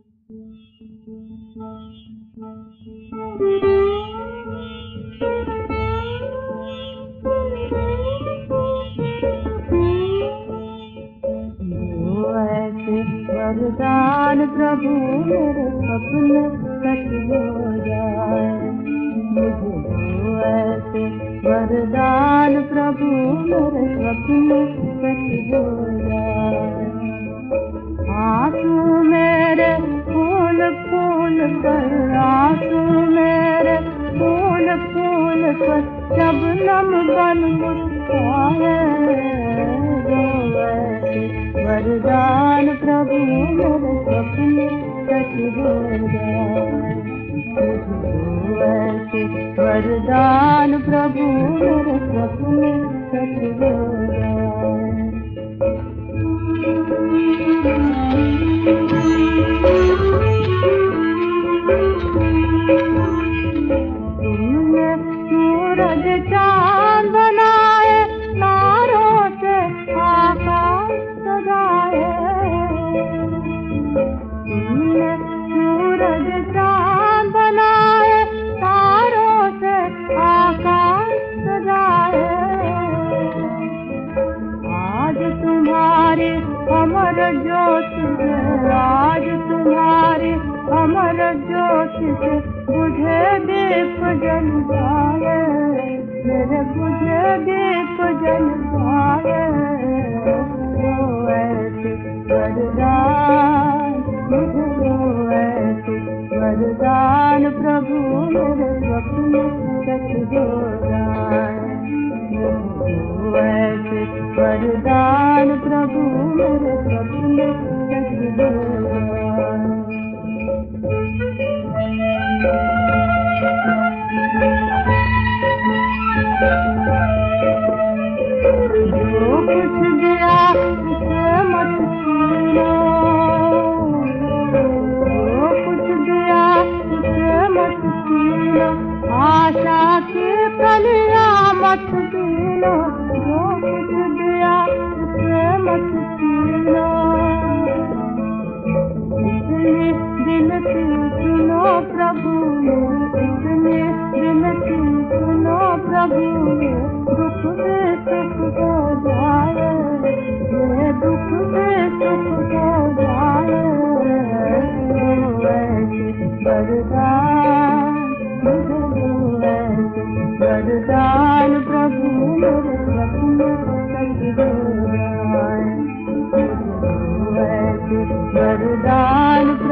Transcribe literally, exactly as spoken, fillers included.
वरदान प्रभु मेरे सपने सच हो जाए, मुझे दो ऐसे वरदान प्रभु मेरे सपने सच हो जाए। आंसू मेरे फूल फूल पर, आंसू मेरे फूल फूल पर शबनम बन मुस्काए, वरदान प्रभु मेरे सपने सच हो जाए, मुझे ऐसे वरदान प्रभु मेरे सपने सच हो जाए। तुमने सूरज चांद बनाए, तारों से आकाश सजाए, तुमने सूरज चांद बनाए, तारों से आकाश सजाए। आज तुम्हारी अमर ज्योति से, आज तुम्हारी अमर ज्योति से बुझे दीप जल जाए, मेरे बुझे दीप जल जाए। ओ ऐसे वरदान, मुझे दो ऐसे वरदान प्रभु मेरे सपने सच हो जाए, ओ ऐसे वरदान प्रभु मेरे सपने सच हो जाए। जो कुछ दिया उसे मत छीनो, जो कुछ दिया उसे मत छीनो, आशा की कलियां मत बीनो, जो कुछ दिया उसे मत छीनो। इतनी विनती सुनो प्रभु, इतनी विनती सुनो प्रभु, दुख में सुख हो जाए, ये दुख में सुख हो जाए। ऐसे वरदान, मुझे ऐसे वरदान प्रभु मेरे सपने सच हो जाए, ऐसे वरदान